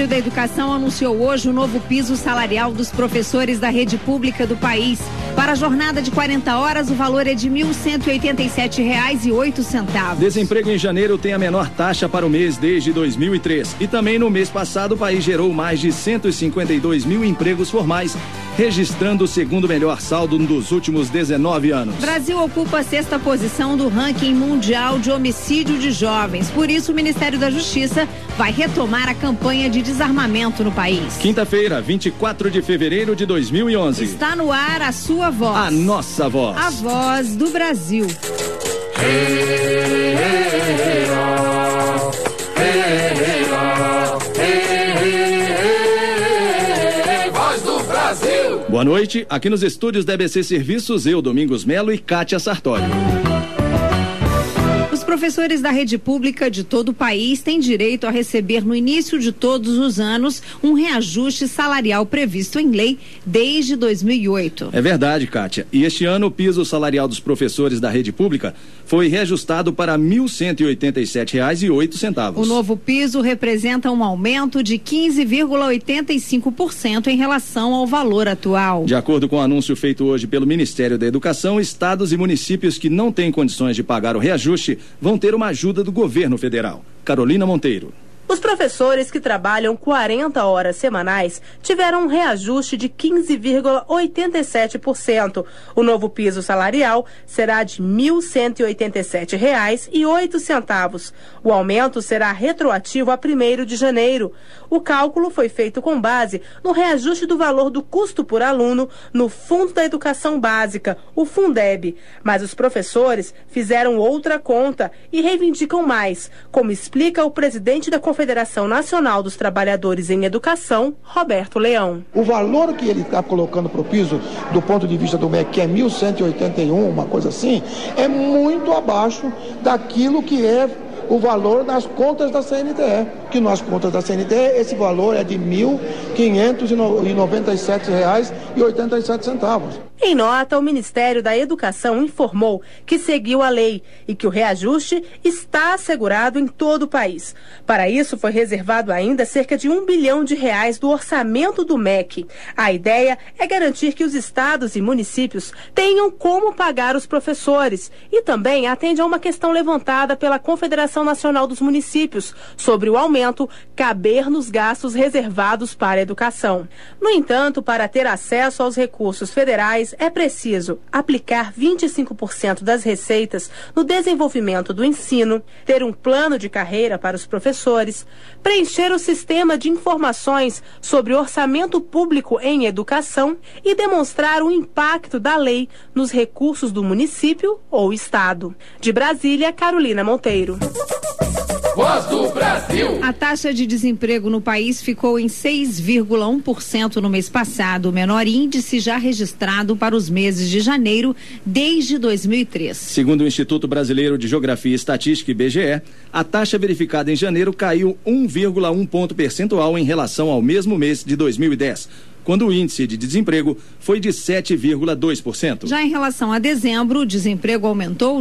Ministério da Educação anunciou hoje o novo piso salarial dos professores da rede pública do país. Para a jornada de 40 horas, o valor é de R$ 1.187,08. Desemprego em janeiro tem a menor taxa para o mês desde 2003. E também no mês passado, o país gerou mais de 152 mil empregos formais, registrando o segundo melhor saldo dos últimos 19 anos. Brasil ocupa a 6ª posição do ranking mundial de homicídio de jovens. Por isso, o Ministério da Justiça vai retomar a campanha de desarmamento no país. Quinta-feira, 24 de fevereiro de 2011. Está no ar a sua voz. A nossa voz. A voz do Brasil. Voz do Brasil. Boa noite, aqui nos estúdios da EBC Serviços, eu, Domingos Melo e Kátia Sartori. Os professores da rede pública de todo o país têm direito a receber no início de todos os anos um reajuste salarial previsto em lei desde 2008. É verdade, Kátia. E este ano o piso salarial dos professores da rede pública foi reajustado para R$ 1.187,08. O novo piso representa um aumento de 15,85% em relação ao valor atual. De acordo com o anúncio feito hoje pelo Ministério da Educação, estados e municípios que não têm condições de pagar o reajuste vão ter uma ajuda do governo federal. Carolina Monteiro. Os professores que trabalham 40 horas semanais tiveram um reajuste de 15,87%. O novo piso salarial será de R$ 1.187,08. O aumento será retroativo a 1º de janeiro. O cálculo foi feito com base no reajuste do valor do custo por aluno no Fundo da Educação Básica, o Fundeb. Mas os professores fizeram outra conta e reivindicam mais, como explica o presidente da Confederação Nacional dos Trabalhadores em Educação, Roberto Leão. O valor que ele está colocando para o piso, do ponto de vista do MEC, que é 1.181, uma coisa assim, é muito abaixo daquilo que é o valor das contas da CNTE, que nas contas da CNTE esse valor é de R$ 1.597,87. Em nota, o Ministério da Educação informou que seguiu a lei e que o reajuste está assegurado em todo o país. Para isso, foi reservado ainda cerca de R$ 1 bilhão do orçamento do MEC. A ideia é garantir que os estados e municípios tenham como pagar os professores e também atende a uma questão levantada pela Confederação Nacional dos Municípios sobre o aumento caber nos gastos reservados para a educação. No entanto, para ter acesso aos recursos federais, é preciso aplicar 25% das receitas no desenvolvimento do ensino, ter um plano de carreira para os professores, preencher o sistema de informações sobre orçamento público em educação e demonstrar o impacto da lei nos recursos do município ou estado. De Brasília, Carolina Monteiro. Voz do Brasil. A taxa de desemprego no país ficou em 6,1% no mês passado, o menor índice já registrado para os meses de janeiro desde 2003. Segundo o Instituto Brasileiro de Geografia e Estatística, IBGE, a taxa verificada em janeiro caiu 1,1 ponto percentual em relação ao mesmo mês de 2010. Quando o índice de desemprego foi de 7,2%. Já em relação a dezembro, o desemprego aumentou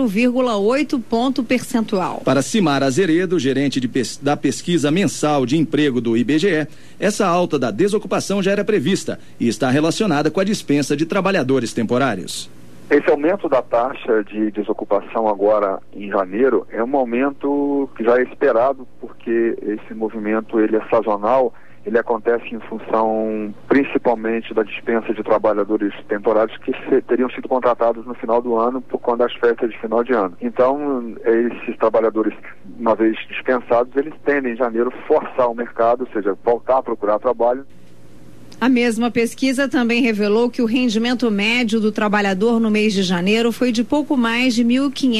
0,8 ponto percentual. Para Cimar Azeredo, gerente da pesquisa mensal de emprego do IBGE, essa alta da desocupação já era prevista e está relacionada com a dispensa de trabalhadores temporários. Esse aumento da taxa de desocupação agora em janeiro é um aumento que já é esperado, porque esse movimento ele é sazonal. Ele acontece em função principalmente da dispensa de trabalhadores temporários que teriam sido contratados no final do ano por conta das festas de final de ano. Então, esses trabalhadores, uma vez dispensados, eles tendem em janeiro forçar o mercado, ou seja, voltar a procurar trabalho. A mesma pesquisa também revelou que o rendimento médio do trabalhador no mês de janeiro foi de pouco mais de R$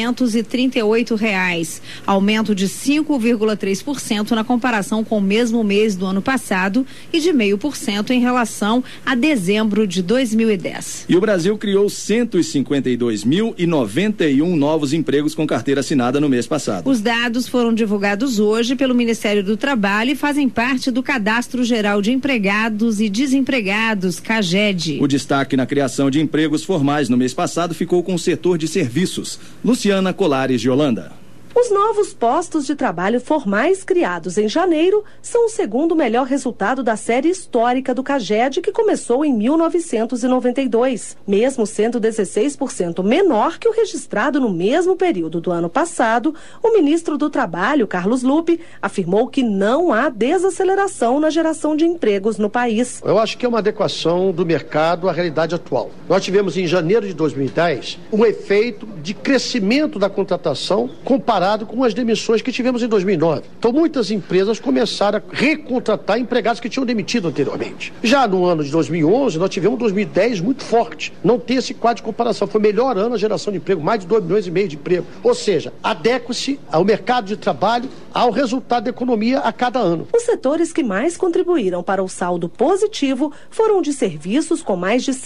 1.538, aumento de 5,3% na comparação com o mesmo mês do ano passado e de 0,5% em relação a dezembro de 2010. E o Brasil criou 152.091 novos empregos com carteira assinada no mês passado. Os dados foram divulgados hoje pelo Ministério do Trabalho e fazem parte do Cadastro Geral de Empregados e Desempregados, CAGED. O destaque na criação de empregos formais no mês passado ficou com o setor de serviços. Luciana Colares de Holanda. Os novos postos de trabalho formais criados em janeiro são o segundo melhor resultado da série histórica do CAGED, que começou em 1992, mesmo sendo 16% menor que o registrado no mesmo período do ano passado. O ministro do Trabalho, Carlos Lupe, afirmou que não há desaceleração na geração de empregos no país. Eu acho que é uma adequação do mercado à realidade atual. Nós tivemos em janeiro de 2010 um efeito de crescimento da contratação comparado com as demissões que tivemos em 2009. Então muitas empresas começaram a recontratar empregados que tinham demitido anteriormente. Já no ano de 2011, nós tivemos 2010 muito forte. Não tem esse quadro de comparação. Foi o melhor ano a geração de emprego, mais de 2,5 milhões de emprego. Ou seja, adequa-se ao mercado de trabalho, ao resultado da economia a cada ano. Os setores que mais contribuíram para o saldo positivo foram de serviços, com mais de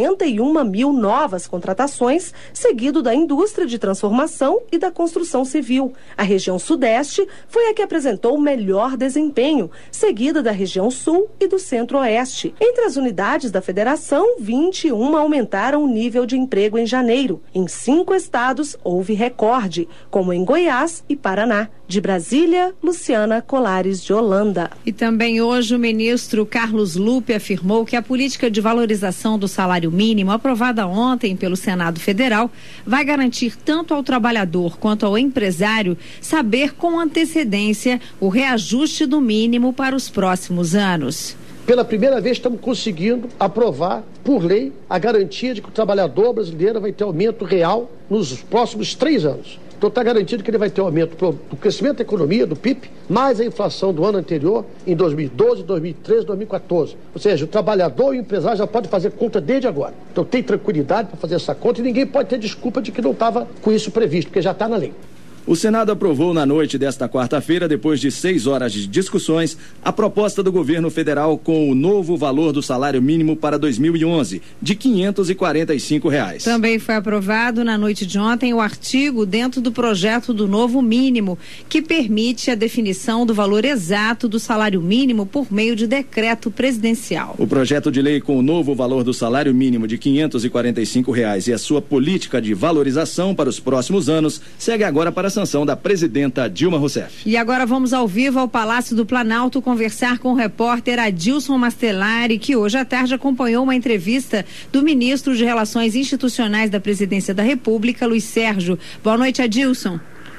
71 mil novas contratações, seguido da indústria de transformação e da construção civil. A região Sudeste foi a que apresentou o melhor desempenho, seguida da região Sul e do Centro-Oeste. Entre as unidades da federação, 21 aumentaram o nível de emprego em janeiro. Em 5 estados houve recorde, como em Goiás e Paraná. De Brasília, Luciana Colares de Holanda. E também hoje o ministro Carlos Lupe afirmou que a política de valorização do salário mínimo, aprovada ontem pelo Senado Federal, vai garantir tanto ao trabalhador quanto ao empresário saber com antecedência o reajuste do mínimo para os próximos anos. Pela primeira vez estamos conseguindo aprovar, por lei, a garantia de que o trabalhador brasileiro vai ter aumento real nos próximos 3 anos. Então está garantido que ele vai ter um aumento do crescimento da economia, do PIB, mais a inflação do ano anterior, em 2012, 2013, 2014. Ou seja, o trabalhador e o empresário já pode fazer conta desde agora. Então tem tranquilidade para fazer essa conta e ninguém pode ter desculpa de que não estava com isso previsto, porque já está na lei. O Senado aprovou na noite desta quarta-feira, depois de 6 horas de discussões, a proposta do governo federal com o novo valor do salário mínimo para 2011, de R$ 545. Também foi aprovado na noite de ontem o artigo dentro do projeto do novo mínimo, que permite a definição do valor exato do salário mínimo por meio de decreto presidencial. O projeto de lei com o novo valor do salário mínimo de R$ 545 e a sua política de valorização para os próximos anos segue agora para a sanção da presidenta Dilma Rousseff. E agora vamos ao vivo ao Palácio do Planalto conversar com o repórter Adilson Mastelari, que hoje à tarde acompanhou uma entrevista do ministro de Relações Institucionais da Presidência da República, Luiz Sérgio. Boa noite, Adilson.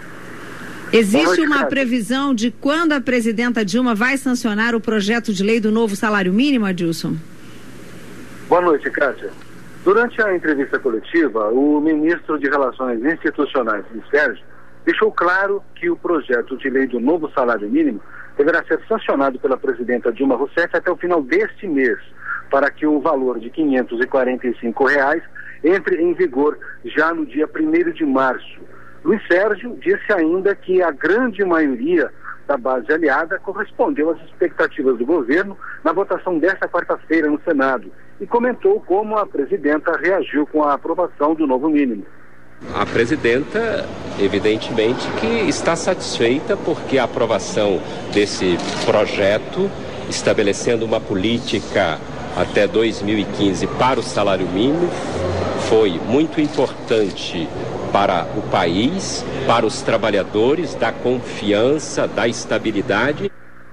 Existe uma previsão de quando a presidenta Dilma vai sancionar o projeto de lei do novo salário mínimo, Adilson? Boa noite, Kátia. Durante a entrevista coletiva, o ministro de Relações Institucionais, Luiz Sérgio, deixou claro que o projeto de lei do novo salário mínimo deverá ser sancionado pela presidenta Dilma Rousseff até o final deste mês, para que o valor de R$ 545 entre em vigor já no dia 1º de março. Luiz Sérgio disse ainda que a grande maioria da base aliada correspondeu às expectativas do governo na votação desta quarta-feira no Senado e comentou como a presidenta reagiu com a aprovação do novo mínimo. A presidenta, evidentemente, que está satisfeita porque a aprovação desse projeto, estabelecendo uma política até 2015 para o salário mínimo, foi muito importante para o país, para os trabalhadores, da confiança, da estabilidade.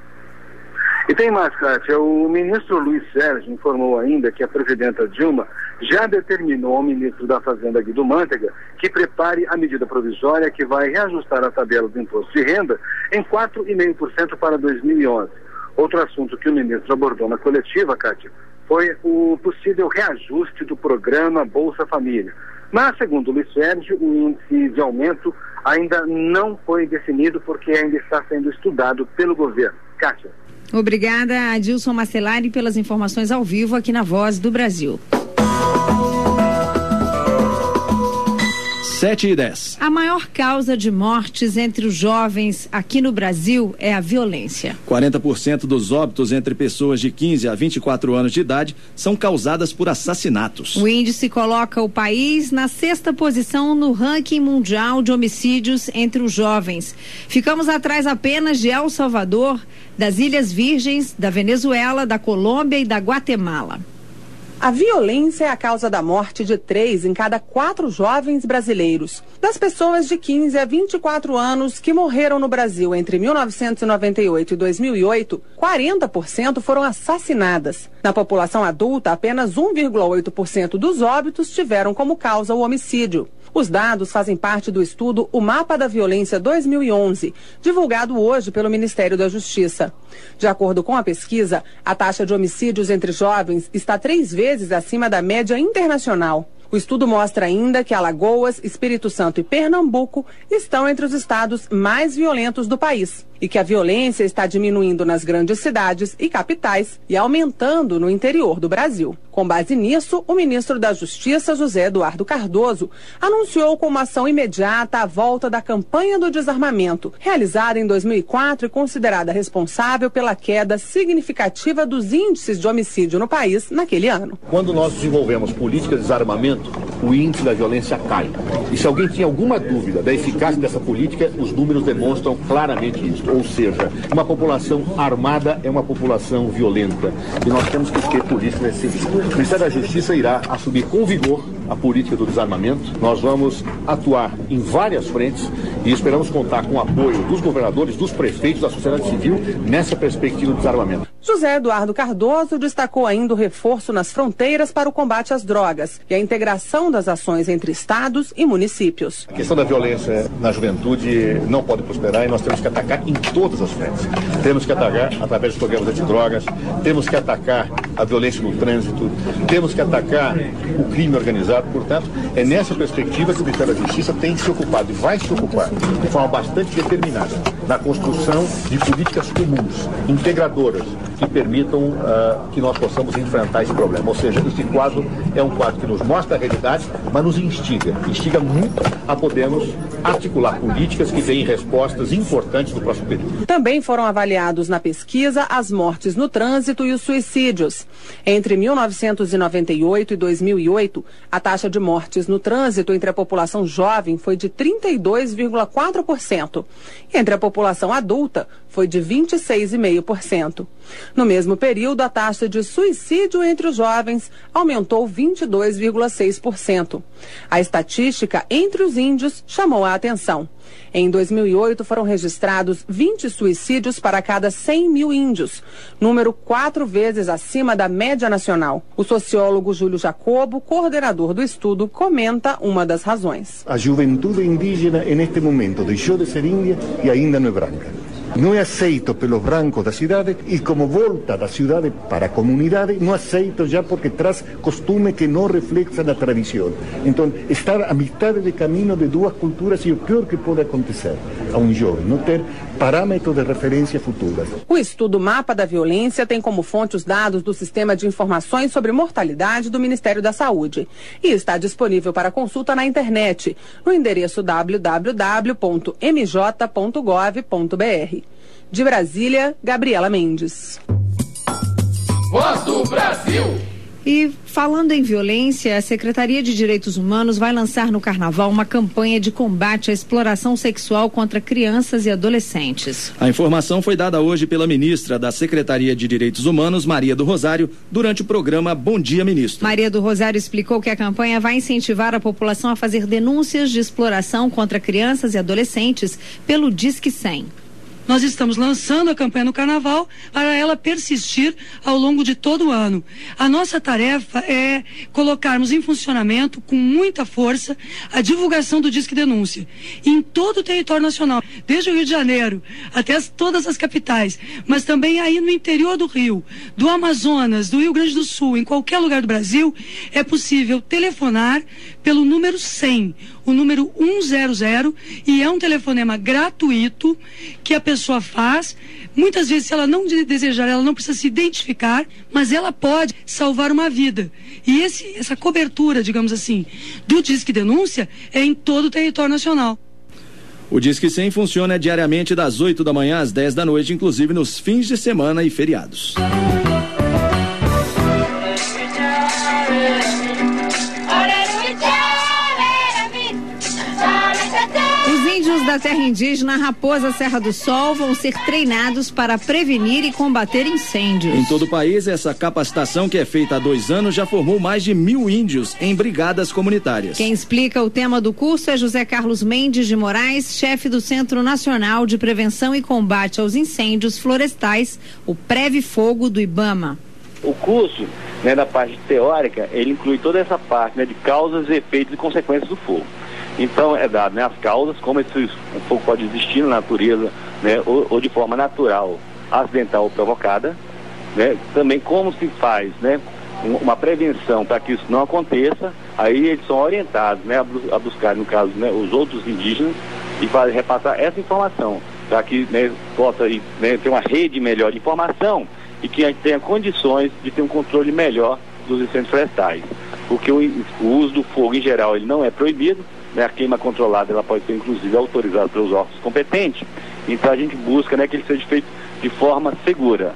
E tem mais, Kátia. O ministro Luiz Sérgio informou ainda que a presidenta Dilma já determinou ao ministro da Fazenda, Guido Mantega, que prepare a medida provisória que vai reajustar a tabela do imposto de renda em 4,5% para 2011. Outro assunto que o ministro abordou na coletiva, Kátia, foi o possível reajuste do programa Bolsa Família. Mas, segundo Luiz Sérgio, o índice de aumento ainda não foi definido porque ainda está sendo estudado pelo governo. Kátia. Obrigada, Adilson Mastelari, pelas informações ao vivo aqui na Voz do Brasil. 7h10. A maior causa de mortes entre os jovens aqui no Brasil é a violência. 40% dos óbitos entre pessoas de 15 a 24 anos de idade são causadas por assassinatos. O índice coloca o país na 6ª posição no ranking mundial de homicídios entre os jovens. Ficamos atrás apenas de El Salvador, das Ilhas Virgens, da Venezuela, da Colômbia e da Guatemala. A violência é a causa da morte de 3 em cada 4 jovens brasileiros. Das pessoas de 15 a 24 anos que morreram no Brasil entre 1998 e 2008, 40% foram assassinadas. Na população adulta, apenas 1,8% dos óbitos tiveram como causa o homicídio. Os dados fazem parte do estudo O Mapa da Violência 2011, divulgado hoje pelo Ministério da Justiça. De acordo com a pesquisa, a taxa de homicídios entre jovens está 3 vezes acima da média internacional. O estudo mostra ainda que Alagoas, Espírito Santo e Pernambuco estão entre os estados mais violentos do país e que a violência está diminuindo nas grandes cidades e capitais e aumentando no interior do Brasil. Com base nisso, o ministro da Justiça, José Eduardo Cardoso, anunciou como ação imediata a volta da campanha do desarmamento, realizada em 2004 e considerada responsável pela queda significativa dos índices de homicídio no país naquele ano. Quando nós desenvolvemos política de desarmamento, o índice da violência cai. E se alguém tinha alguma dúvida da eficácia dessa política, os números demonstram claramente isso. Ou seja, uma população armada é uma população violenta. E nós temos que ter política nesse sentido. O Ministério da Justiça irá assumir com vigor a política do desarmamento. Nós vamos atuar em várias frentes e esperamos contar com o apoio dos governadores, dos prefeitos, da sociedade civil nessa perspectiva do desarmamento. José Eduardo Cardoso destacou ainda o reforço nas fronteiras para o combate às drogas e a integração das ações entre estados e municípios. A questão da violência na juventude não pode prosperar e nós temos que atacar em todas as frentes. Temos que atacar através dos programas antidrogas, temos que atacar a violência no trânsito, temos que atacar o crime organizado. Portanto, é nessa perspectiva que o Ministério da Justiça tem se ocupado e vai se ocupar de forma bastante determinada na construção de políticas comuns, integradoras, que permitam que nós possamos enfrentar esse problema. Ou seja, esse quadro é um quadro que nos mostra a realidade, mas nos instiga muito a podermos articular políticas que deem respostas importantes no próximo período. Também foram avaliados na pesquisa as mortes no trânsito e os suicídios. Entre 1998 e 2008, a taxa de mortes no trânsito entre a população jovem foi de 32,4%. E entre a população adulta foi de 26,5%. No mesmo período, a taxa de suicídio entre os jovens aumentou 22,6%. A estatística entre os índios chamou a atenção. Em 2008, foram registrados 20 suicídios para cada 100 mil índios, número 4 vezes acima da média nacional. O sociólogo Júlio Jacobo, coordenador do estudo, comenta uma das razões. A juventude indígena, neste momento, deixou de ser índia e ainda não é branca. Não é aceito pelos brancos da cidade e como volta da cidade para a comunidade, não aceito já porque traz costume que não reflexam a tradição. Então, estar a metade de caminho de duas culturas é o pior que pode acontecer a um jovem, não ter parâmetros de referência futuras. O estudo Mapa da Violência tem como fonte os dados do Sistema de Informações sobre Mortalidade do Ministério da Saúde e está disponível para consulta na internet, no endereço www.mj.gov.br. De Brasília, Gabriela Mendes. Voz do Brasil. E falando em violência, a Secretaria de Direitos Humanos vai lançar no Carnaval uma campanha de combate à exploração sexual contra crianças e adolescentes. A informação foi dada hoje pela ministra da Secretaria de Direitos Humanos, Maria do Rosário, durante o programa Bom Dia, Ministro. Maria do Rosário explicou que a campanha vai incentivar a população a fazer denúncias de exploração contra crianças e adolescentes pelo Disque 100. Nós estamos lançando a campanha no Carnaval para ela persistir ao longo de todo o ano. A nossa tarefa é colocarmos em funcionamento, com muita força, a divulgação do Disque Denúncia em todo o território nacional, desde o Rio de Janeiro até todas as capitais, mas também aí no interior do Rio, do Amazonas, do Rio Grande do Sul, em qualquer lugar do Brasil, é possível telefonar pelo número 100, o número 100, e é um telefonema gratuito que a pessoa faz. Muitas vezes, se ela não desejar, ela não precisa se identificar, mas ela pode salvar uma vida. E essa cobertura, digamos assim, do Disque Denúncia é em todo o território nacional. O Disque 100 funciona diariamente das 8 da manhã às 10 da noite, inclusive nos fins de semana e feriados. Os Índios da terra indígena Raposa Serra do Sol vão ser treinados para prevenir e combater incêndios. Em todo o país, essa capacitação, que é feita há 2 anos, já formou mais de 1.000 índios em brigadas comunitárias. Quem explica o tema do curso é José Carlos Mendes de Moraes, chefe do Centro Nacional de Prevenção e Combate aos Incêndios Florestais, o Preve Fogo do IBAMA. O curso, na parte teórica, ele inclui toda essa parte, de causas, efeitos e consequências do fogo. Então é dado, as causas, como o fogo pode existir na natureza, ou de forma natural, acidental ou provocada, também como se faz, uma prevenção para que isso não aconteça. Aí eles são orientados, a buscar, no caso, os outros indígenas e repassar essa informação, para que possa ter uma rede melhor de informação e que a gente tenha condições de ter um controle melhor dos incêndios florestais. Porque o uso do fogo, em geral, ele não é proibido, a queima controlada ela pode ser, inclusive, autorizada pelos órgãos competentes. Então a gente busca que ele seja feito de forma segura.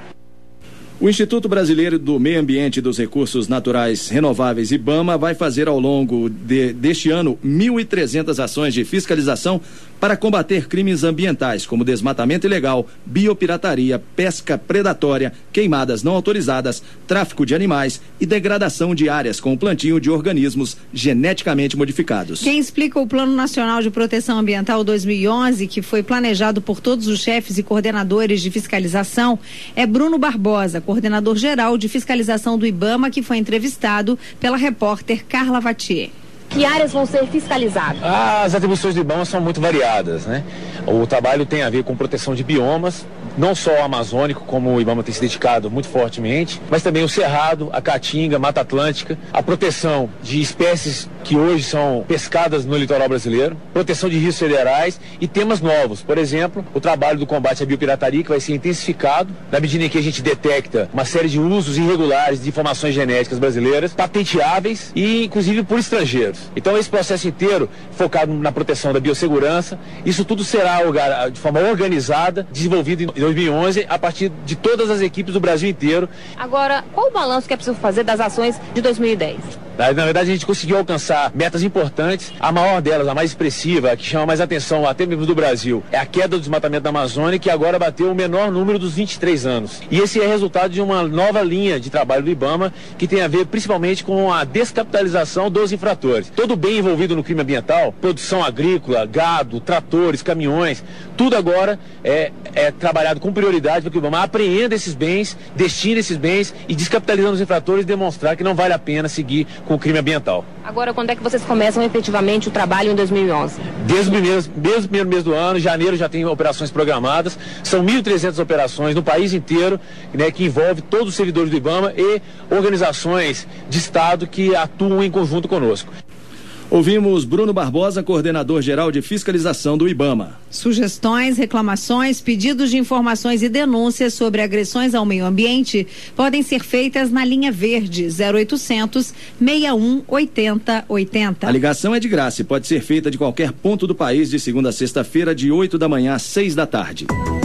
O Instituto Brasileiro do Meio Ambiente e dos Recursos Naturais Renováveis, IBAMA, vai fazer ao longo deste ano 1.300 ações de fiscalização para combater crimes ambientais, como desmatamento ilegal, biopirataria, pesca predatória, queimadas não autorizadas, tráfico de animais e degradação de áreas com o plantio de organismos geneticamente modificados. Quem explica o Plano Nacional de Proteção Ambiental 2011, que foi planejado por todos os chefes e coordenadores de fiscalização, é Bruno Barbosa, coordenador geral de fiscalização do IBAMA, que foi entrevistado pela repórter Carla Vatier. Que áreas vão ser fiscalizadas? As atribuições do IBAMA são muito variadas, O trabalho tem a ver com proteção de biomas, não só o amazônico, como o IBAMA tem se dedicado muito fortemente, mas também o Cerrado, a Caatinga, Mata Atlântica, a proteção de espécies que hoje são pescadas no litoral brasileiro, proteção de rios federais e temas novos. Por exemplo, o trabalho do combate à biopirataria, que vai ser intensificado na medida em que a gente detecta uma série de usos irregulares de informações genéticas brasileiras, patenteáveis e inclusive por estrangeiros. Então esse processo inteiro focado na proteção da biossegurança, isso tudo será de forma organizada, desenvolvido em 2011 a partir de todas as equipes do Brasil inteiro. Agora, qual o balanço que é preciso fazer das ações de 2010? Na verdade, a gente conseguiu alcançar metas importantes. A maior delas, a mais expressiva, que chama mais atenção até mesmo do Brasil, é a queda do desmatamento da Amazônia, que agora bateu o menor número dos 23 anos. E esse é resultado de uma nova linha de trabalho do IBAMA, que tem a ver principalmente com a descapitalização dos infratores. Todo bem envolvido no crime ambiental, produção agrícola, gado, tratores, caminhões, tudo agora é trabalhado com prioridade para que o IBAMA apreenda esses bens, destine esses bens e descapitalizando os infratores, demonstrar que não vale a pena seguir com o crime ambiental. Agora, quando é que vocês começam efetivamente o trabalho em 2011? Desde o primeiro mês do ano, janeiro já tem operações programadas, são 1.300 operações no país inteiro, que envolve todos os servidores do IBAMA e organizações de Estado que atuam em conjunto conosco. Ouvimos Bruno Barbosa, coordenador geral de fiscalização do IBAMA. Sugestões, reclamações, pedidos de informações e denúncias sobre agressões ao meio ambiente podem ser feitas na linha verde 0800 61 80 80. A ligação é de graça e pode ser feita de qualquer ponto do país de segunda a sexta-feira, de 8 da manhã às 6 da tarde.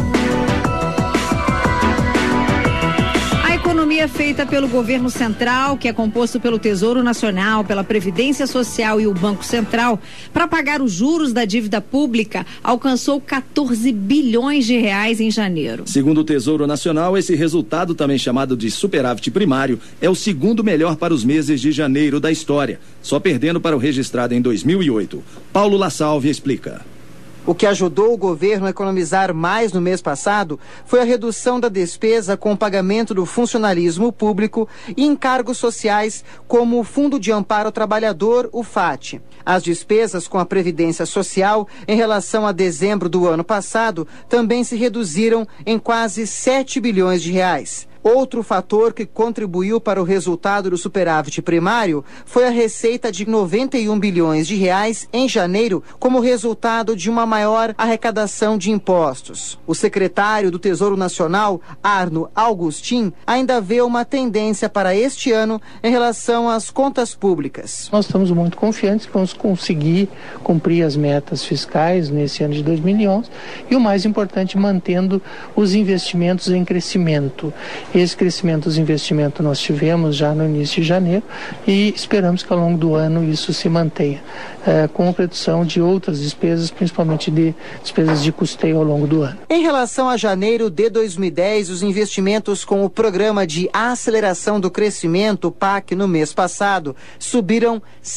Economia feita pelo governo central, que é composto pelo Tesouro Nacional, pela Previdência Social e o Banco Central, para pagar os juros da dívida pública, alcançou 14 bilhões de reais em janeiro. Segundo o Tesouro Nacional, esse resultado, também chamado de superávit primário, é o segundo melhor para os meses de janeiro da história, só perdendo para o registrado em 2008. Paulo Lassalve explica. O que ajudou o governo a economizar mais no mês passado foi a redução da despesa com o pagamento do funcionalismo público e encargos sociais, como o Fundo de Amparo ao Trabalhador, o FAT. As despesas com a Previdência Social, em relação a dezembro do ano passado, também se reduziram em quase 7 bilhões de reais. Outro fator que contribuiu para o resultado do superávit primário foi a receita de 91 bilhões de reais em janeiro, como resultado de uma maior arrecadação de impostos. O secretário do Tesouro Nacional, Arno Augustin, ainda vê uma tendência para este ano em relação às contas públicas. Nós estamos muito confiantes que vamos conseguir cumprir as metas fiscais nesse ano de 2011 e, o mais importante, mantendo os investimentos em crescimento. Esse crescimento dos investimentos nós tivemos já no início de janeiro e esperamos que ao longo do ano isso se mantenha, com redução de outras despesas, principalmente de despesas de custeio ao longo do ano. Em relação a janeiro de 2010, os investimentos com o Programa de Aceleração do Crescimento, PAC, no mês passado, subiram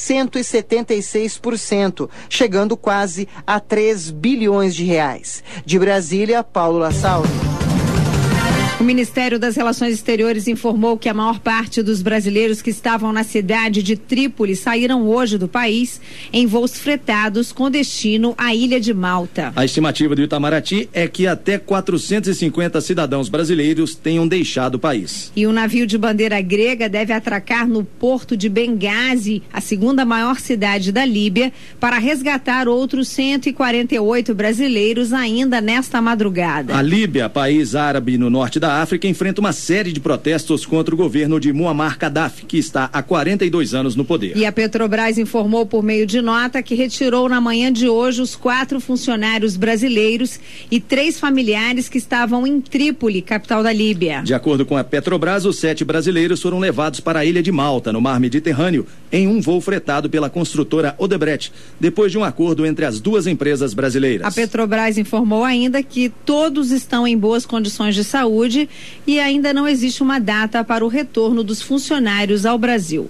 176%, chegando quase a 3 bilhões de reais. De Brasília, Paulo Lassaldo. O Ministério das Relações Exteriores informou que a maior parte dos brasileiros que estavam na cidade de Trípoli saíram hoje do país em voos fretados com destino à Ilha de Malta. A estimativa do Itamaraty é que até 450 cidadãos brasileiros tenham deixado o país. E um navio de bandeira grega deve atracar no porto de Benghazi, a segunda maior cidade da Líbia, para resgatar outros 148 brasileiros ainda nesta madrugada. A Líbia, país árabe no norte da África, enfrenta uma série de protestos contra o governo de Muammar Gaddafi, que está há 42 anos no poder. E a Petrobras informou por meio de nota que retirou na manhã de hoje os 4 funcionários brasileiros e 3 familiares que estavam em Trípoli, capital da Líbia. De acordo com a Petrobras, os 7 brasileiros foram levados para a Ilha de Malta, no mar Mediterrâneo, em um voo fretado pela construtora Odebrecht, depois de um acordo entre as duas empresas brasileiras. A Petrobras informou ainda que todos estão em boas condições de saúde e ainda não existe uma data para o retorno dos funcionários ao Brasil.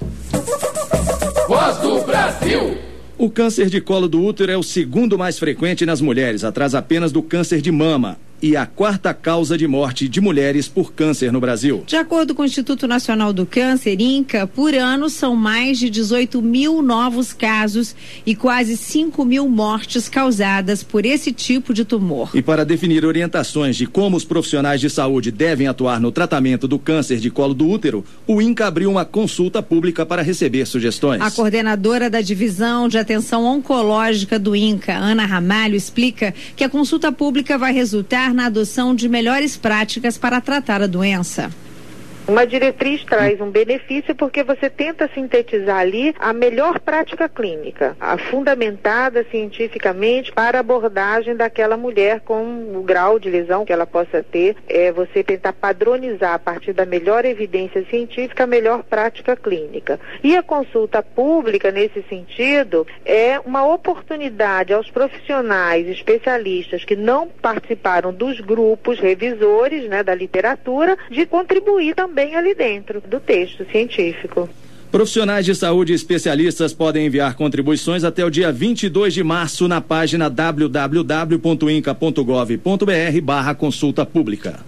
Voz do Brasil. O câncer de colo do útero é o segundo mais frequente nas mulheres, atrás apenas do câncer de mama, e a 4ª causa de morte de mulheres por câncer no Brasil. De acordo com o Instituto Nacional do Câncer, INCA, por ano são mais de 18 mil novos casos e quase 5 mil mortes causadas por esse tipo de tumor. E para definir orientações de como os profissionais de saúde devem atuar no tratamento do câncer de colo do útero, o INCA abriu uma consulta pública para receber sugestões. A coordenadora da Divisão de Atenção Oncológica do INCA, Ana Ramalho, explica que a consulta pública vai resultar na adoção de melhores práticas para tratar a doença. Uma diretriz traz um benefício porque você tenta sintetizar ali a melhor prática clínica, a fundamentada cientificamente para a abordagem daquela mulher com o grau de lesão que ela possa ter. É você tentar padronizar a partir da melhor evidência científica a melhor prática clínica. E a consulta pública, nesse sentido, é uma oportunidade aos profissionais especialistas que não participaram dos grupos revisores, né, da literatura, de contribuir também ali dentro do texto científico. Profissionais de saúde e especialistas podem enviar contribuições até o dia 22 de março na página www.inca.gov.br/consulta pública.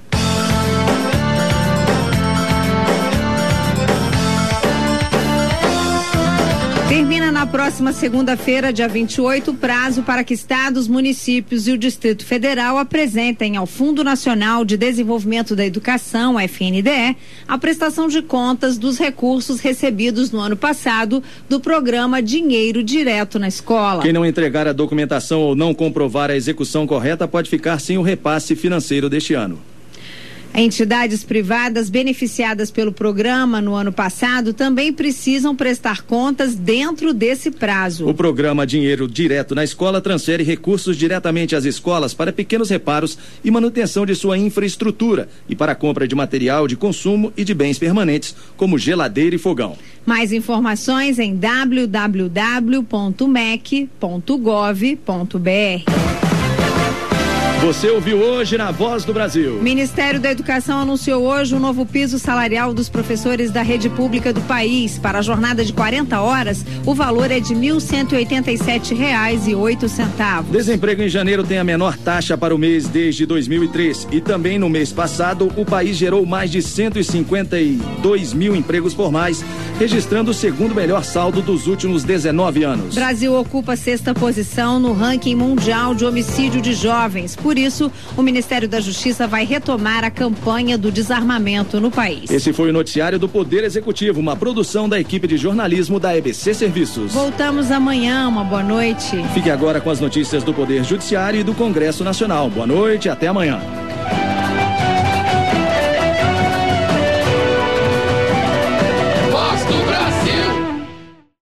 Termina na próxima segunda-feira, dia 28, o prazo para que estados, municípios e o Distrito Federal apresentem ao Fundo Nacional de Desenvolvimento da Educação, FNDE, a prestação de contas dos recursos recebidos no ano passado do programa Dinheiro Direto na Escola. Quem não entregar a documentação ou não comprovar a execução correta pode ficar sem o repasse financeiro deste ano. Entidades privadas beneficiadas pelo programa no ano passado também precisam prestar contas dentro desse prazo. O programa Dinheiro Direto na Escola transfere recursos diretamente às escolas para pequenos reparos e manutenção de sua infraestrutura e para a compra de material de consumo e de bens permanentes, como geladeira e fogão. Mais informações em www.mec.gov.br. Você ouviu hoje na Voz do Brasil. O Ministério da Educação anunciou hoje um novo piso salarial dos professores da rede pública do país. Para a jornada de 40 horas, o valor é de R$ 1.187,08. Desemprego em janeiro tem a menor taxa para o mês desde 2003 e também no mês passado o país gerou mais de 152 mil empregos formais, registrando o segundo melhor saldo dos últimos 19 anos. Brasil ocupa a 6ª posição no ranking mundial de homicídio de jovens. Por isso, o Ministério da Justiça vai retomar a campanha do desarmamento no país. Esse foi o noticiário do Poder Executivo, uma produção da equipe de jornalismo da EBC Serviços. Voltamos amanhã, uma boa noite. Fique agora com as notícias do Poder Judiciário e do Congresso Nacional. Boa noite, até amanhã.